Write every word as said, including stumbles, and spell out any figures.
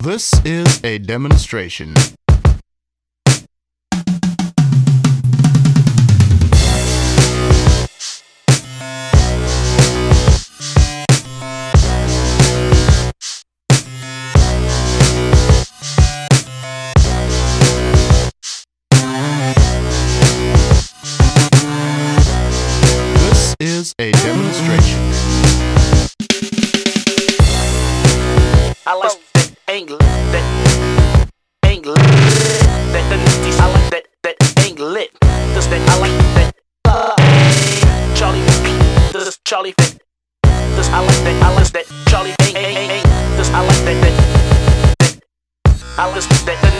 This is a demonstration. This is a demonstration. I like that angle, that angle, that that I like that that angle lit. This that I like that uh, Charlie, this Charlie fit. This I like that I like that Charlie, ain't ain't ain't. This I like that that that I like that.